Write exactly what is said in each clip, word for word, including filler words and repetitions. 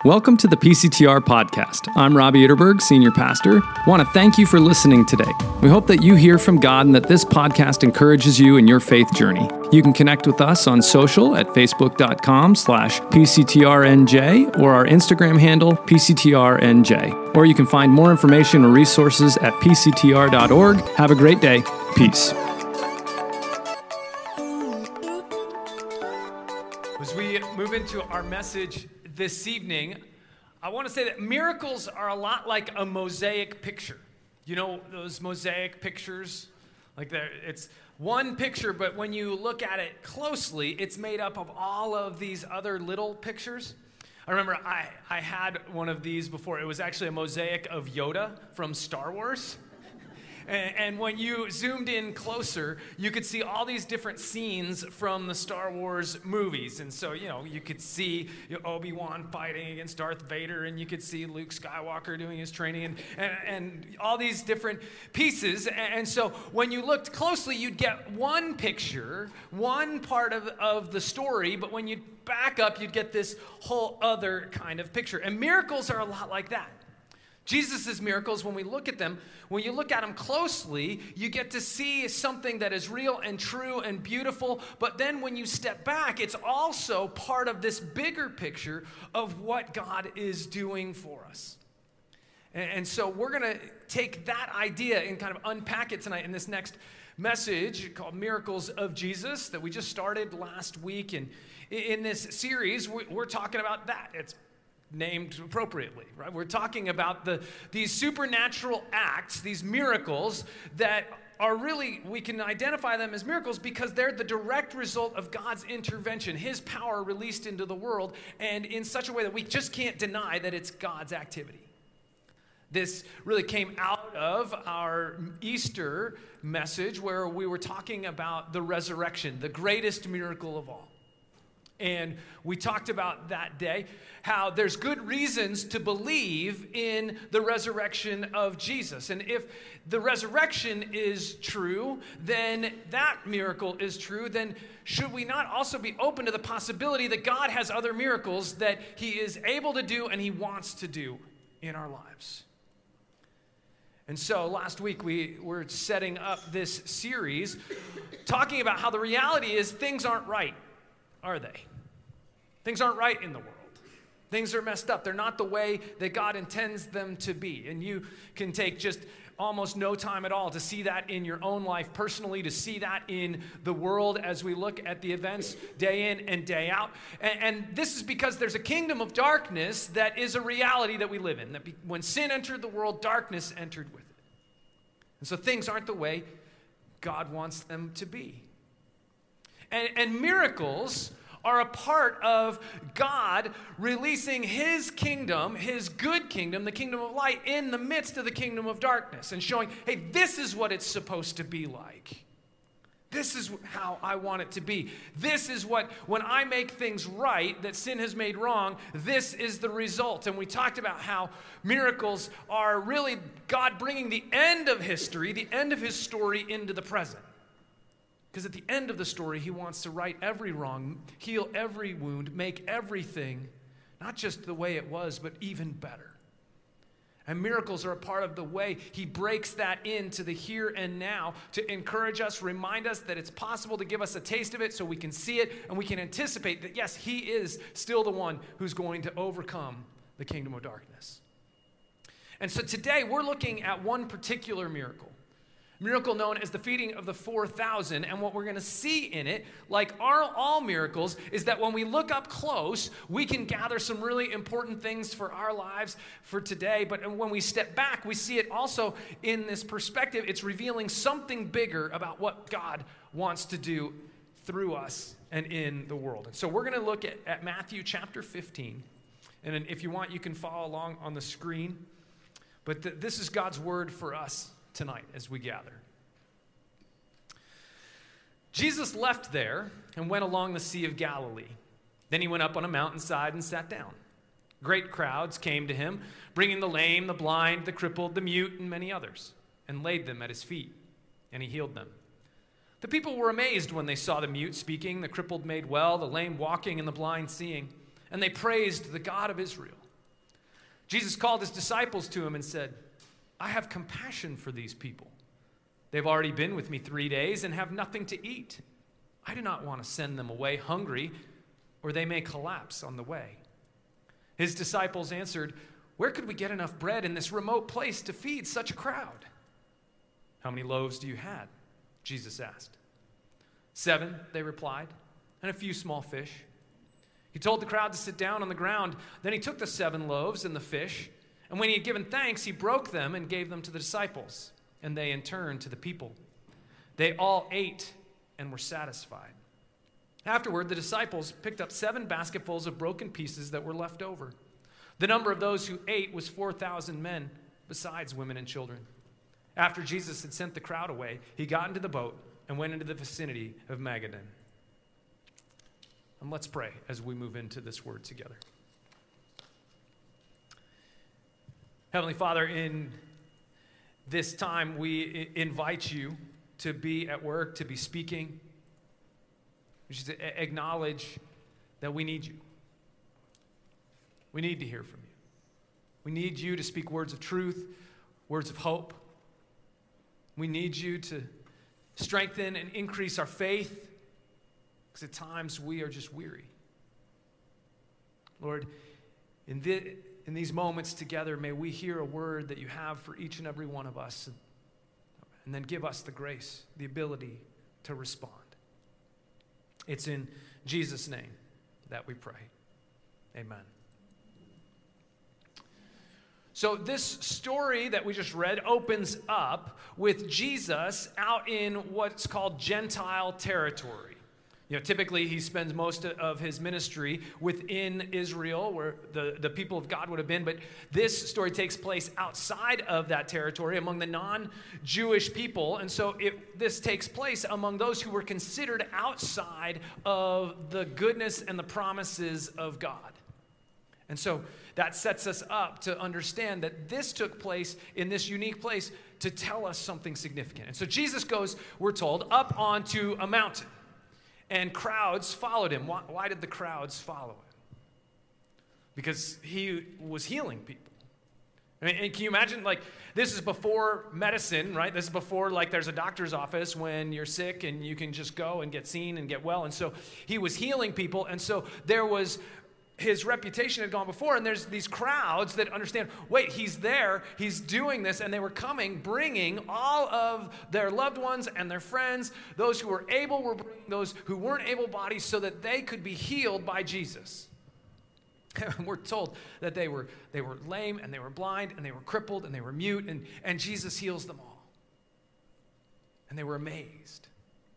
Welcome to the P C T R podcast. I'm Robbie Itterberg, Senior Pastor. I want to thank you for listening today. We hope that you hear from God and that this podcast encourages you in your faith journey. You can connect with us on social at facebook.com slash PCTRNJ or our Instagram handle, P C T R N J. Or you can find more information or resources at P C T R dot org. Have a great day. Peace. As we move into our message this evening, I want to say that miracles are a lot like a mosaic picture. You know those mosaic pictures? Like there, it's one picture, but when you look at it closely, it's made up of all of these other little pictures. I remember I, I had one of these before. It was actually a mosaic of Yoda from Star Wars. And, and when you zoomed in closer, you could see all these different scenes from the Star Wars movies. And so, you know, you could see you know, Obi-Wan fighting against Darth Vader, and you could see Luke Skywalker doing his training, and, and, and all these different pieces. And, and so when you looked closely, you'd get one picture, one part of, of the story, but when you back up, you'd get this whole other kind of picture. And miracles are a lot like that. Jesus' miracles, when we look at them, when you look at them closely, you get to see something that is real and true and beautiful. But then when you step back, it's also part of this bigger picture of what God is doing for us. And, and so we're going to take that idea and kind of unpack it tonight in this next message called Miracles of Jesus that we just started last week. And in this series, we're talking about that. It's named appropriately, right? We're talking about the these supernatural acts, these miracles that are really, we can identify them as miracles because they're the direct result of God's intervention, his power released into the world, and in such a way that we just can't deny that it's God's activity. This really came out of our Easter message where we were talking about the resurrection, the greatest miracle of all. And we talked about that day how there's good reasons to believe in the resurrection of Jesus. And if the resurrection is true, then that miracle is true, then should we not also be open to the possibility that God has other miracles that he is able to do and he wants to do in our lives? And so last week we were setting up this series talking about how the reality is things aren't right. Are they? Things aren't right in the world. Things are messed up. They're not the way that God intends them to be. And you can take just almost no time at all to see that in your own life personally, to see that in the world as we look at the events day in and day out. And, and this is because there's a kingdom of darkness that is a reality that we live in. That be, when sin entered the world, darkness entered with it. And so things aren't the way God wants them to be. And, and miracles are a part of God releasing his kingdom, his good kingdom, the kingdom of light, in the midst of the kingdom of darkness and showing, hey, this is what it's supposed to be like. This is how I want it to be. This is what, when I make things right that sin has made wrong, this is the result. And we talked about how miracles are really God bringing the end of history, the end of his story into the present. Because at the end of the story, he wants to right every wrong, heal every wound, make everything not just the way it was, but even better. And miracles are a part of the way he breaks that into the here and now to encourage us, remind us that it's possible, to give us a taste of it so we can see it and we can anticipate that, yes, he is still the one who's going to overcome the kingdom of darkness. And so today we're looking at one particular miracle. Miracle known as the feeding of the four thousand, and what we're going to see in it, like our, all miracles, is that when we look up close, we can gather some really important things for our lives for today, but when we step back, we see it also in this perspective. It's revealing something bigger about what God wants to do through us and in the world. And so we're going to look at, at Matthew chapter fifteen, and if you want, you can follow along on the screen, but th- this is God's word for us tonight as we gather. Jesus left there and went along the Sea of Galilee. Then he went up on a mountainside and sat down. Great crowds came to him, bringing the lame, the blind, the crippled, the mute, and many others, and laid them at his feet, and he healed them. The people were amazed when they saw the mute speaking, the crippled made well, the lame walking, and the blind seeing, and they praised the God of Israel. Jesus called his disciples to him and said, I have compassion for these people. They've already been with me three days and have nothing to eat. I do not want to send them away hungry, or they may collapse on the way. His disciples answered, where could we get enough bread in this remote place to feed such a crowd? How many loaves do you have? Jesus asked. Seven, they replied, and a few small fish. He told the crowd to sit down on the ground. Then he took the seven loaves and the fish, and when he had given thanks, he broke them and gave them to the disciples, and they in turn to the people. They all ate and were satisfied. Afterward, the disciples picked up seven basketfuls of broken pieces that were left over. The number of those who ate was four thousand men, besides women and children. After Jesus had sent the crowd away, he got into the boat and went into the vicinity of Magadan. And let's pray as we move into this word together. Heavenly Father, in this time, we invite you to be at work, to be speaking. We should acknowledge that we need you. We need to hear from you. We need you to speak words of truth, words of hope. We need you to strengthen and increase our faith, because at times we are just weary. Lord, in, the, in these moments together, may we hear a word that you have for each and every one of us, and, and then give us the grace, the ability to respond. It's in Jesus' name that we pray. Amen. So this story that we just read opens up with Jesus out in what's called Gentile territory. You know, typically he spends most of his ministry within Israel, where the, the people of God would have been, but this story takes place outside of that territory among the non-Jewish people, and so it, this takes place among those who were considered outside of the goodness and the promises of God. And so that sets us up to understand that this took place in this unique place to tell us something significant. And so Jesus goes, we're told, up onto a mountain. And crowds followed him. Why, why did the crowds follow him? Because he was healing people. I mean, and can you imagine, like, this is before medicine, right? This is before, like, there's a doctor's office when you're sick and you can just go and get seen and get well. And so he was healing people. And so there was, his reputation had gone before, and there's these crowds that understand, wait, he's there, he's doing this, and they were coming, bringing all of their loved ones and their friends. Those who were able were bringing those who weren't able-bodied so that they could be healed by Jesus. We're told that they were, they were lame, and they were blind, and they were crippled, and they were mute, and, and Jesus heals them all. And they were amazed.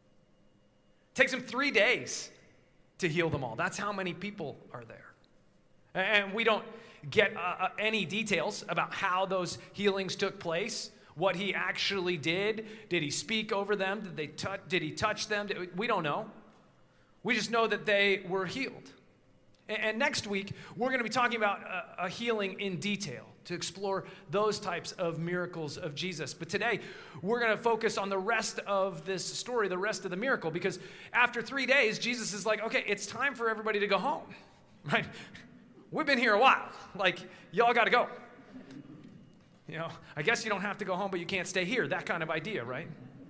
It takes him three days to heal them all. That's how many people are there. And we don't get uh, any details about how those healings took place, what he actually did. Did he speak over them? Did they touch? Did he touch them? We don't know. We just know that they were healed. And, and next week, we're going to be talking about a, a healing in detail to explore those types of miracles of Jesus. But today, we're going to focus on the rest of this story, the rest of the miracle, because after three days, Jesus is like, okay, it's time for everybody to go home, right? We've been here a while. Like, y'all got to go. You know, I guess you don't have to go home, but you can't stay here. That kind of idea, right?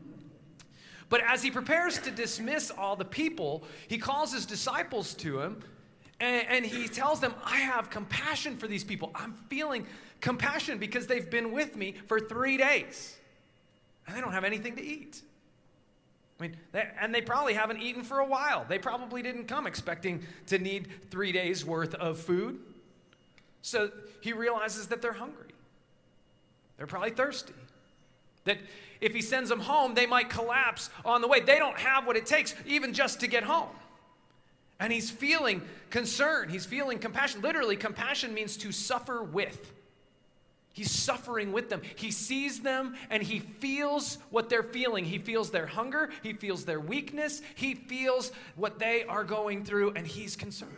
But as he prepares to dismiss all the people, he calls his disciples to him, and, and he tells them, I have compassion for these people. I'm feeling compassion because they've been with me for three days, and they don't have anything to eat. I mean, they, and they probably haven't eaten for a while. They probably didn't come expecting to need three days worth of food. So he realizes that they're hungry. They're probably thirsty. That if he sends them home, they might collapse on the way. They don't have what it takes even just to get home. And he's feeling concern. He's feeling compassion. Literally, compassion means to suffer with. He's suffering with them. He sees them and he feels what they're feeling. He feels their hunger. He feels their weakness. He feels what they are going through, and he's concerned.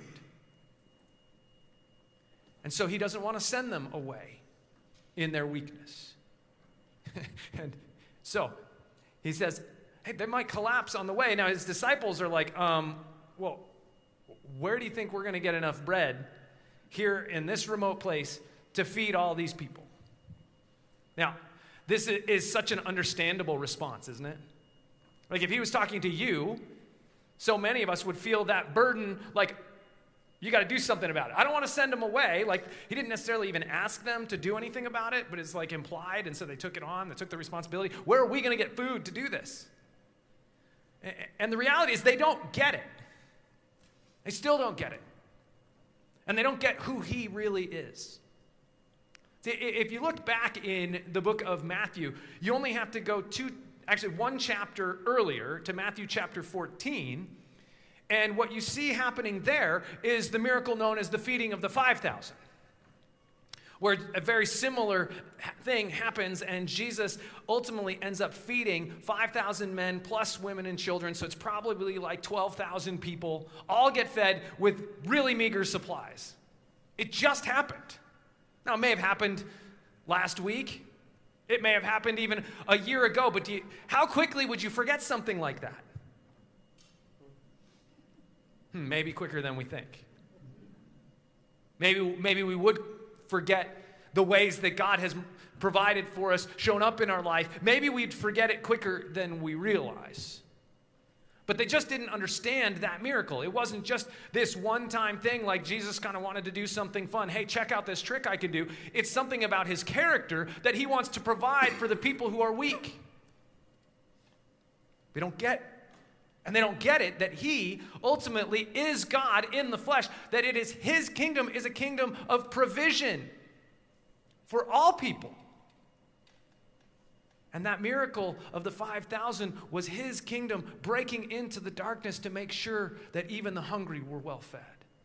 And so he doesn't want to send them away in their weakness. And so he says, hey, they might collapse on the way. Now his disciples are like, um, well, where do you think we're going to get enough bread here in this remote place to feed all these people. Now, this is such an understandable response, isn't it? Like if he was talking to you, so many of us would feel that burden, like, you got to do something about it. I don't want to send them away. Like, he didn't necessarily even ask them to do anything about it, but it's like implied, and so they took it on, they took the responsibility. Where are we going to get food to do this? And the reality is they don't get it. They still don't get it. And they don't get who he really is. See, if you look back in the book of Matthew, you only have to go two, actually one chapter earlier to Matthew chapter fourteen. And what you see happening there is the miracle known as the feeding of the five thousand, where a very similar thing happens, and Jesus ultimately ends up feeding five thousand men plus women and children, so it's probably like twelve thousand people, all get fed with really meager supplies. It just happened. Now, it may have happened last week. It may have happened even a year ago, but do you, how quickly would you forget something like that? Hmm, maybe quicker than we think. Maybe, maybe we would forget the ways that God has provided for us, shown up in our life. Maybe we'd forget it quicker than we realize. But they just didn't understand that miracle. It wasn't just this one-time thing like Jesus kind of wanted to do something fun. Hey, check out this trick I can do. It's something about his character that he wants to provide for the people who are weak. They don't get it. And they don't get it that he ultimately is God in the flesh, that it is his kingdom is a kingdom of provision for all people. And that miracle of the five thousand was his kingdom breaking into the darkness to make sure that even the hungry were well fed.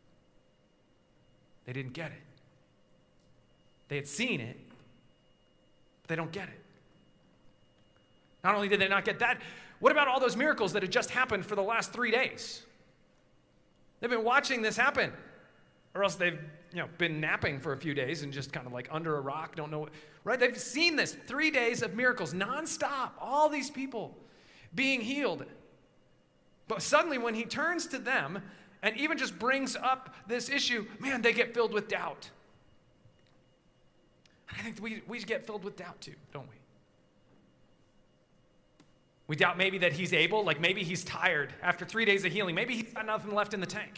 They didn't get it. They had seen it, but they don't get it. Not only did they not get that, what about all those miracles that had just happened for the last three days? They've been watching this happen. Or else they've, you know, been napping for a few days and just kind of like under a rock, don't know what, right? They've seen this, three days of miracles, nonstop, all these people being healed. But suddenly when he turns to them and even just brings up this issue, man, they get filled with doubt. I think we, we get filled with doubt too, don't we? We doubt maybe that he's able, like maybe he's tired after three days of healing. Maybe he's got nothing left in the tank.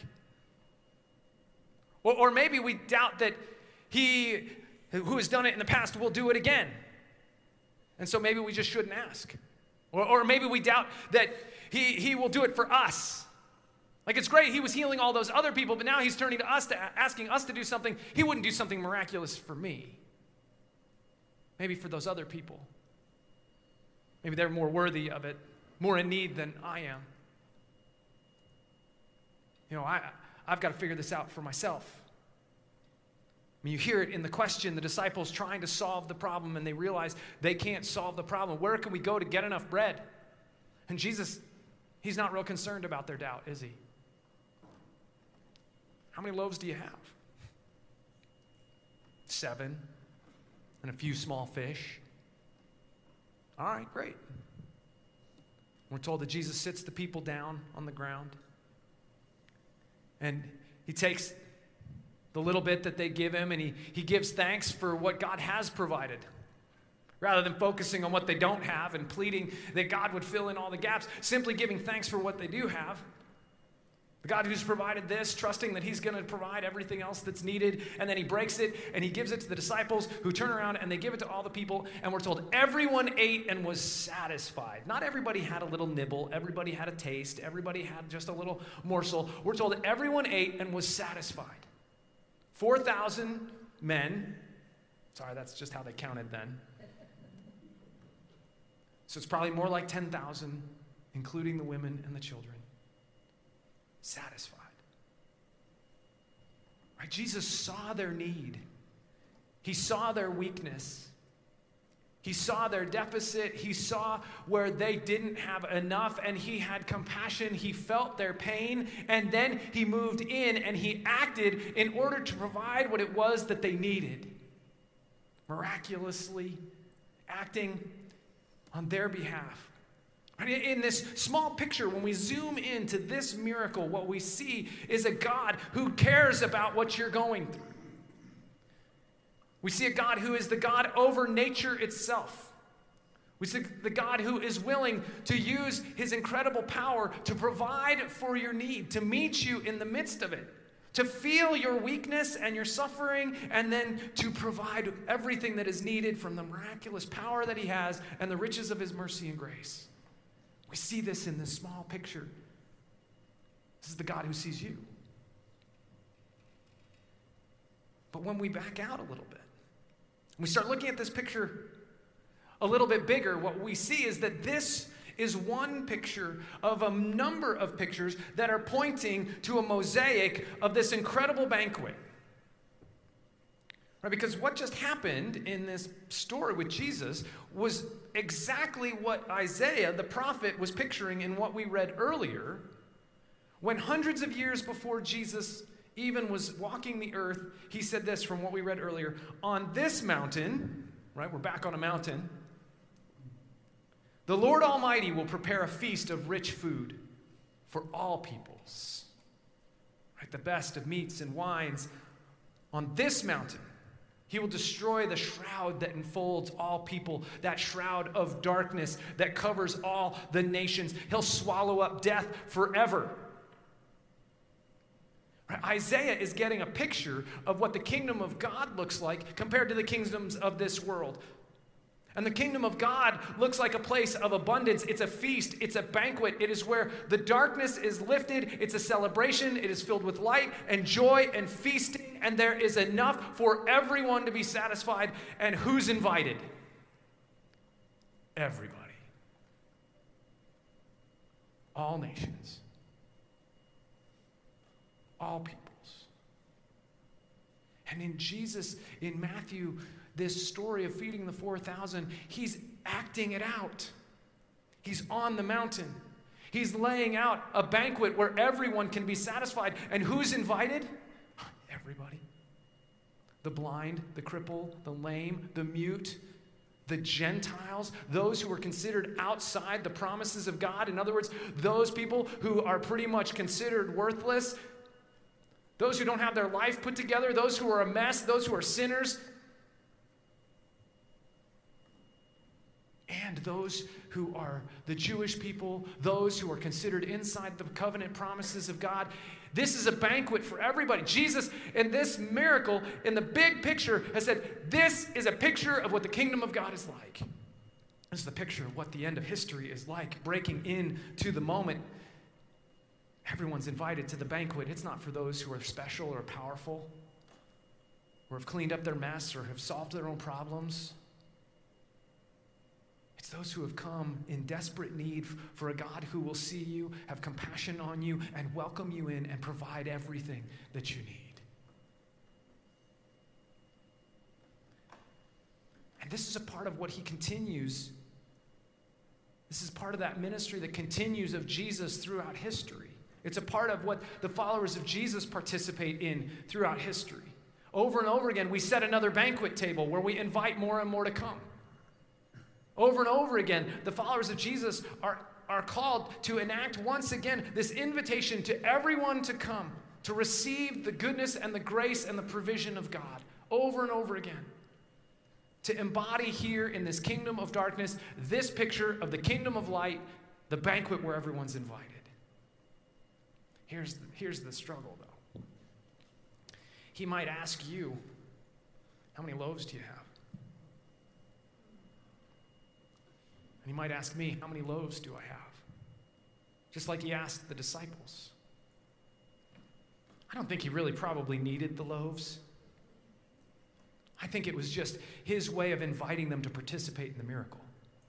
Or, or maybe we doubt that he, who has done it in the past, will do it again. And so maybe we just shouldn't ask. Or, or maybe we doubt that he, he will do it for us. Like it's great, he was healing all those other people, but now he's turning to us, to asking us to do something. He wouldn't do something miraculous for me. Maybe for those other people. Maybe they're more worthy of it, more in need than I am. You know, I, I've got to figure this out for myself. I mean, you hear it in the question, the disciples trying to solve the problem, and they realize they can't solve the problem. Where can we go to get enough bread? And Jesus, he's not real concerned about their doubt, is he? How many loaves do you have? Seven, and a few small fish. All right, great. We're told that Jesus sits the people down on the ground. And he takes the little bit that they give him and he, he gives thanks for what God has provided. Rather than focusing on what they don't have and pleading that God would fill in all the gaps, simply giving thanks for what they do have. The God who's provided this, trusting that he's going to provide everything else that's needed, and then he breaks it and he gives it to the disciples who turn around and they give it to all the people, and we're told everyone ate and was satisfied. Not everybody had a little nibble, everybody had a taste, everybody had just a little morsel. We're told that everyone ate and was satisfied. four thousand men, sorry, that's just how they counted then. So it's probably more like ten thousand, including the women and the children. Satisfied. Right? Jesus saw their need. He saw their weakness. He saw their deficit. He saw where they didn't have enough, and he had compassion. He felt their pain, and then he moved in and he acted in order to provide what it was that they needed. Miraculously acting on their behalf. In this small picture, when we zoom into this miracle, what we see is a God who cares about what you're going through. We see a God who is the God over nature itself. We see the God who is willing to use his incredible power to provide for your need, to meet you in the midst of it, to feel your weakness and your suffering, and then to provide everything that is needed from the miraculous power that he has and the riches of his mercy and grace. We see this in this small picture. This is the God who sees you. But when we back out a little bit, we start looking at this picture a little bit bigger, what we see is that this is one picture of a number of pictures that are pointing to a mosaic of this incredible banquet. Right? Because what just happened in this story with Jesus was exactly what Isaiah, the prophet, was picturing in what we read earlier, when hundreds of years before Jesus even was walking the earth, he said this from what we read earlier, on this mountain, right, we're back on a mountain, the Lord Almighty will prepare a feast of rich food for all peoples. Right, the best of meats and wines. On this mountain, he will destroy the shroud that enfolds all people, that shroud of darkness that covers all the nations. He'll swallow up death forever. Right, Isaiah is getting a picture of what the kingdom of God looks like compared to the kingdoms of this world. And the kingdom of God looks like a place of abundance. It's a feast. It's a banquet. It is where the darkness is lifted. It's a celebration. It is filled with light and joy and feasting. And there is enough for everyone to be satisfied. And who's invited? Everybody. All nations. All peoples. And in Jesus, in Matthew, this story of feeding the four thousand, he's acting it out. He's on the mountain. He's laying out a banquet where everyone can be satisfied. And who's invited? Everybody. The blind, the cripple, the lame, the mute, the Gentiles, those who were considered outside the promises of God. In other words, those people who are pretty much considered worthless, those who don't have their life put together, those who are a mess, those who are sinners, and those who are the Jewish people, those who are considered inside the covenant promises of God. This is a banquet for everybody. Jesus, in this miracle, in the big picture, has said, this is a picture of what the kingdom of God is like. This is the picture of what the end of history is like, breaking into the moment. Everyone's invited to the banquet. It's not for those who are special or powerful, or have cleaned up their mess, or have solved their own problems. It's those who have come in desperate need for a God who will see you, have compassion on you, and welcome you in and provide everything that you need. And this is a part of what he continues. This is part of that ministry that continues of Jesus throughout history. It's a part of what the followers of Jesus participate in throughout history. Over and over again, we set another banquet table where we invite more and more to come. Over and over again, the followers of Jesus are, are called to enact once again this invitation to everyone to come, to receive the goodness and the grace and the provision of God. Over and over again. To embody here in this kingdom of darkness, this picture of the kingdom of light, the banquet where everyone's invited. Here's the, here's the struggle, though. He might ask you, how many loaves do you have? And he might ask me, how many loaves do I have? Just like he asked the disciples. I don't think he really probably needed the loaves. I think it was just his way of inviting them to participate in the miracle.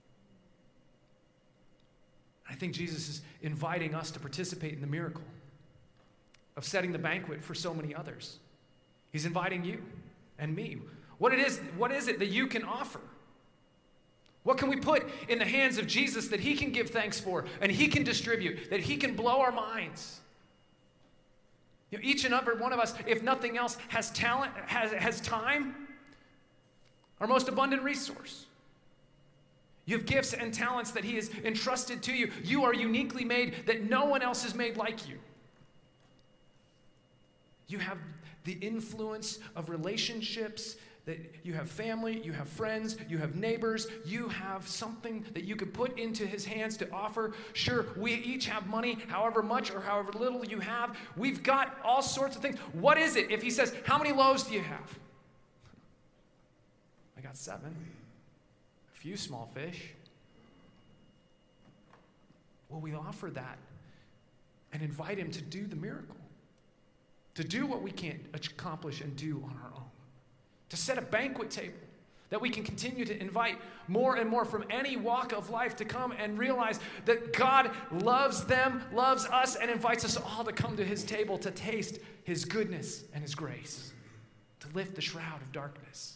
I think Jesus is inviting us to participate in the miracle of setting the banquet for so many others. He's inviting you and me. What it is, what is it that you can offer? What can we put in the hands of Jesus that he can give thanks for and he can distribute, that he can blow our minds? You know, each and every one of us, if nothing else, has talent, has, has time, our most abundant resource. You have gifts and talents that he has entrusted to you. You are uniquely made that no one else is made like you. You have the influence of relationships that you have family, you have friends, you have neighbors, you have something that you could put into his hands to offer. Sure, we each have money, however much or however little you have. We've got all sorts of things. What is it if he says, how many loaves do you have? I got seven. A few small fish. Will we offer that and invite him to do the miracle? To do what we can't accomplish and do on our own. To set a banquet table that we can continue to invite more and more from any walk of life to come and realize that God loves them, loves us, and invites us all to come to his table to taste his goodness and his grace, to lift the shroud of darkness.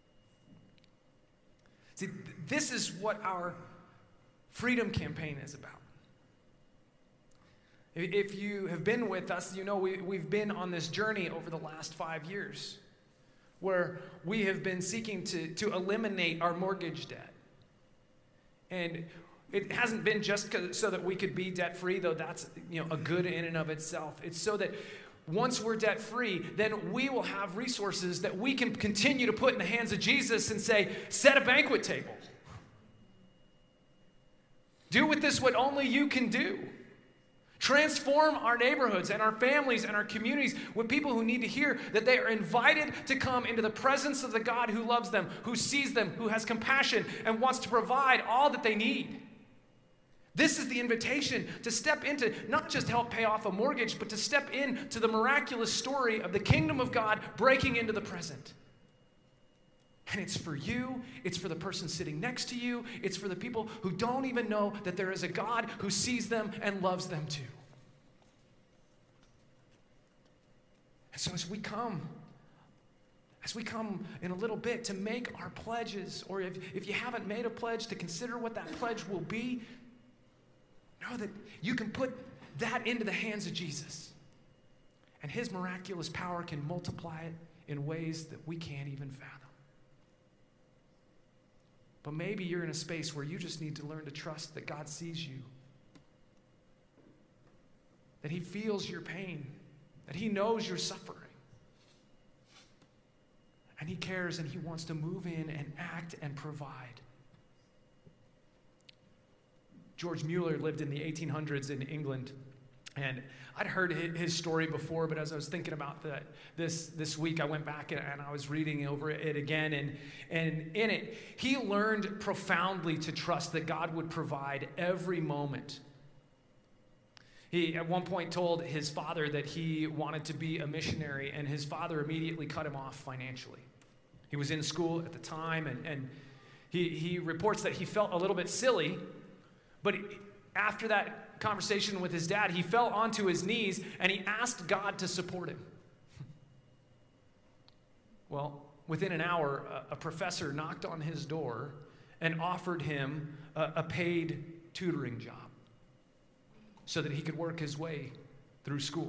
See, this is what our freedom campaign is about. If you have been with us, you know we, we've been on this journey over the last five years where we have been seeking to, to eliminate our mortgage debt. And it hasn't been just so that we could be debt-free, though that's, you know, a good in and of itself. It's so that once we're debt-free, then we will have resources that we can continue to put in the hands of Jesus and say, set a banquet table. Do with this what only you can do. Transform our neighborhoods and our families and our communities with people who need to hear that they are invited to come into the presence of the God who loves them, who sees them, who has compassion, and wants to provide all that they need. This is the invitation to step into, not just help pay off a mortgage, but to step into the miraculous story of the kingdom of God breaking into the present. And it's for you, it's for the person sitting next to you, it's for the people who don't even know that there is a God who sees them and loves them too. And so as we come, as we come in a little bit to make our pledges, or if, if you haven't made a pledge, to consider what that pledge will be, know that you can put that into the hands of Jesus. And his miraculous power can multiply it in ways that we can't even fathom. But maybe you're in a space where you just need to learn to trust that God sees you, that he feels your pain, that he knows your suffering, and he cares and he wants to move in and act and provide. George Mueller lived in the eighteen hundreds in England, and I'd heard his story before, but as I was thinking about the, this this week, I went back and, and I was reading over it again, and, and in it, he learned profoundly to trust that God would provide every moment. He, at one point, told his father that he wanted to be a missionary, and his father immediately cut him off financially. He was in school at the time, and, and he, he reports that he felt a little bit silly, but after that conversation with his dad, he fell onto his knees and he asked God to support him. Well, within an hour, a, a professor knocked on his door and offered him a, a paid tutoring job so that he could work his way through school.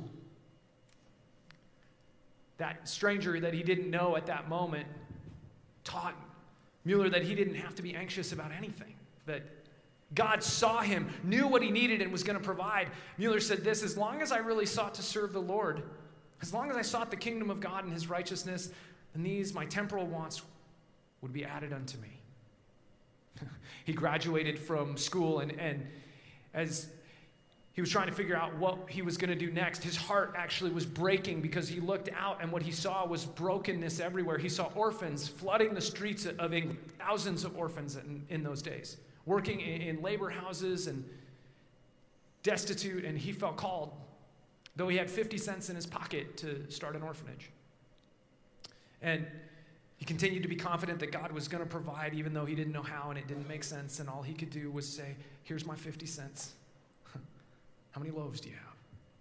That stranger that he didn't know at that moment taught Mueller that he didn't have to be anxious about anything, that God saw him, knew what he needed, and was going to provide. Mueller said this: as long as I really sought to serve the Lord, as long as I sought the kingdom of God and his righteousness, then these, my temporal wants, would be added unto me. He graduated from school, and, and as he was trying to figure out what he was going to do next, his heart actually was breaking because he looked out and what he saw was brokenness everywhere. He saw orphans flooding the streets of England, thousands of orphans in, in those days, working in labor houses and destitute, and he felt called, though he had fifty cents in his pocket, to start an orphanage. And he continued to be confident that God was going to provide, even though he didn't know how and it didn't make sense, and all he could do was say, here's my fifty cents. How many loaves do you have?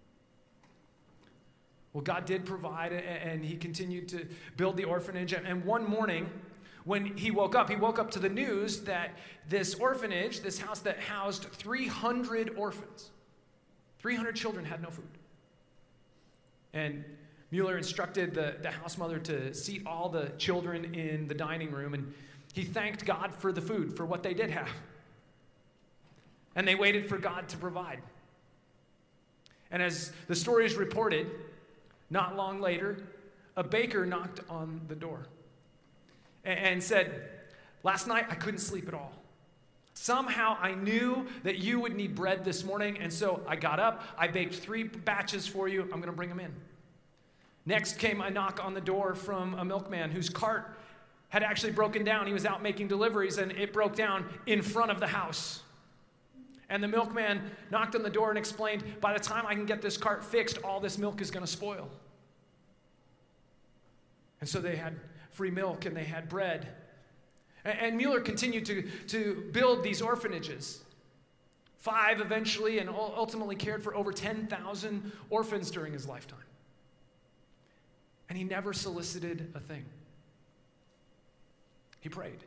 Well, God did provide, and he continued to build the orphanage, and one morning, when he woke up, he woke up to the news that this orphanage, this house that housed three hundred orphans, three hundred children had no food. And Mueller instructed the, the house mother to seat all the children in the dining room, and he thanked God for the food, for what they did have. And they waited for God to provide. And as the story is reported, not long later, a baker knocked on the door. and said, last night I couldn't sleep at all. Somehow I knew that you would need bread this morning, and so I got up, I baked three batches for you, I'm going to bring them in. Next came a knock on the door from a milkman whose cart had actually broken down. He was out making deliveries, and it broke down in front of the house. And the milkman knocked on the door and explained, by the time I can get this cart fixed, all this milk is going to spoil. And so they had free milk and they had bread. And Mueller continued to, to build these orphanages. Five eventually, and ultimately cared for over ten thousand orphans during his lifetime. And he never solicited a thing. He prayed.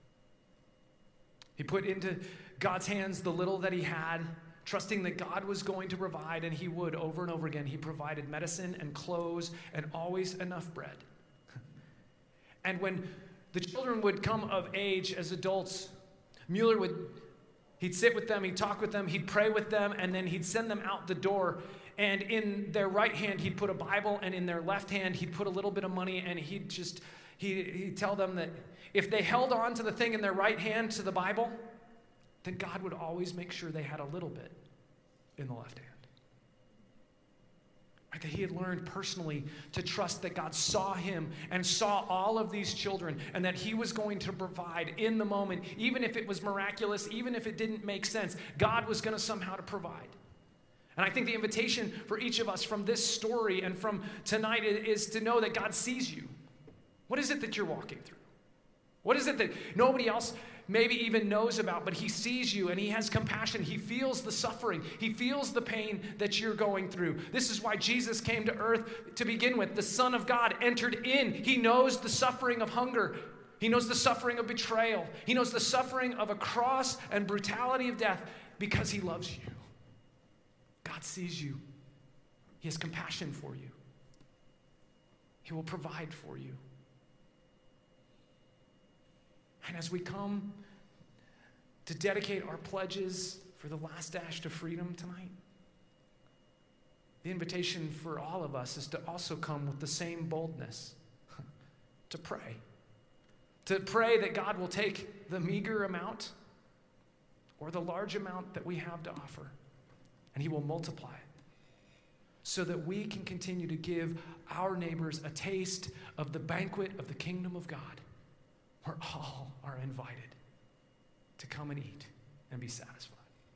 He put into God's hands the little that he had, trusting that God was going to provide, and he would over and over again. He provided medicine and clothes and always enough bread. And when the children would come of age as adults, Mueller would, he'd sit with them, he'd talk with them, he'd pray with them, and then he'd send them out the door. And in their right hand, he'd put a Bible, and in their left hand, he'd put a little bit of money, and he'd just, he, he'd tell them that if they held on to the thing in their right hand, to the Bible, then God would always make sure they had a little bit in the left hand. Right, that he had learned personally to trust that God saw him and saw all of these children, and that he was going to provide in the moment, even if it was miraculous, even if it didn't make sense, God was going to somehow to provide. And I think the invitation for each of us from this story and from tonight is to know that God sees you. What is it that you're walking through? What is it that nobody else maybe even knows about, but he sees you and he has compassion. He feels the suffering. He feels the pain that you're going through. This is why Jesus came to earth to begin with. The Son of God entered in. He knows the suffering of hunger. He knows the suffering of betrayal. He knows the suffering of a cross and brutality of death because he loves you. God sees you. He has compassion for you. He will provide for you. And as we come to dedicate our pledges for the last dash to freedom tonight, the invitation for all of us is to also come with the same boldness to pray. To pray that God will take the meager amount or the large amount that we have to offer, and he will multiply it so that we can continue to give our neighbors a taste of the banquet of the kingdom of God, where all are invited to come and eat and be satisfied.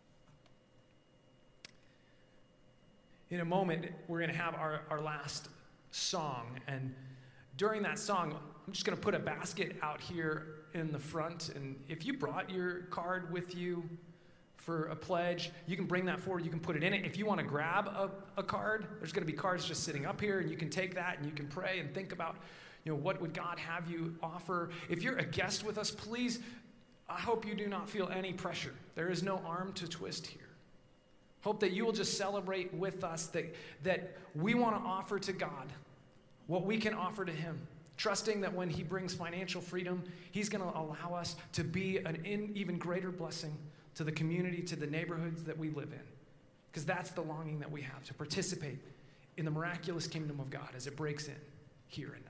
In a moment, we're going to have our, our last song. And during that song, I'm just going to put a basket out here in the front. And if you brought your card with you for a pledge, you can bring that forward. You can put it in it. If you want to grab a, a card, there's going to be cards just sitting up here. And you can take that and you can pray and think about, you know, what would God have you offer? If you're a guest with us, please, I hope you do not feel any pressure. There is no arm to twist here. Hope that you will just celebrate with us that, that we want to offer to God what we can offer to him, trusting that when he brings financial freedom, he's going to allow us to be an in, even greater blessing to the community, to the neighborhoods that we live in. Because that's the longing that we have, to participate in the miraculous kingdom of God as it breaks in here and now.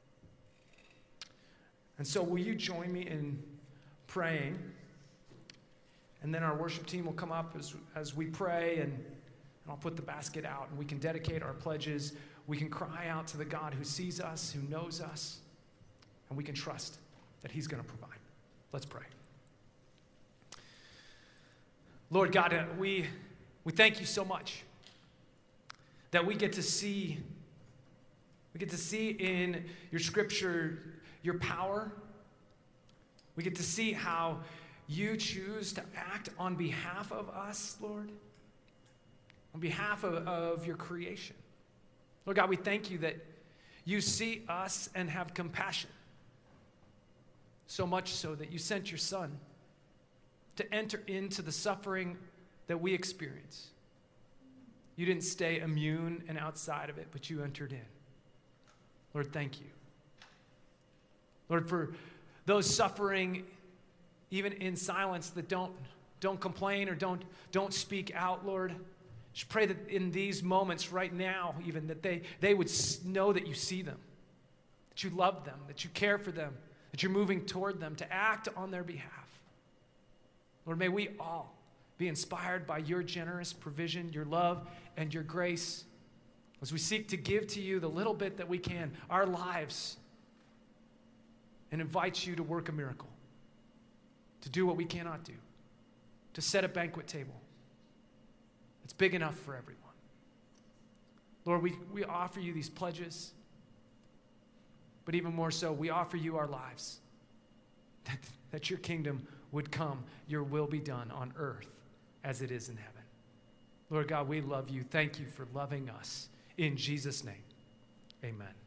And so will you join me in praying? And then our worship team will come up as, as we pray, and, and I'll put the basket out, and we can dedicate our pledges. We can cry out to the God who sees us, who knows us, and we can trust that he's going to provide. Let's pray. Lord God, uh, we, we thank you so much that we get to see, we get to see in your scripture your power. We get to see how you choose to act on behalf of us, Lord, on behalf of, of your creation. Lord God, we thank you that you see us and have compassion, so much so that you sent your Son to enter into the suffering that we experience. You didn't stay immune and outside of it, but you entered in. Lord, thank you. Lord, for those suffering even in silence that don't, don't complain or don't, don't speak out, Lord, just pray that in these moments right now even that they, they would know that you see them, that you love them, that you care for them, that that you're moving toward them to act on their behalf. Lord, may we all be inspired by your generous provision, your love, and your grace as we seek to give to you the little bit that we can, our lives, and invite you to work a miracle, to do what we cannot do, to set a banquet table. It's big enough for everyone. Lord, we, we offer you these pledges, but even more so, we offer you our lives, that, that your kingdom would come, your will be done on earth as it is in heaven. Lord God, we love you. Thank you for loving us. In Jesus' name, amen.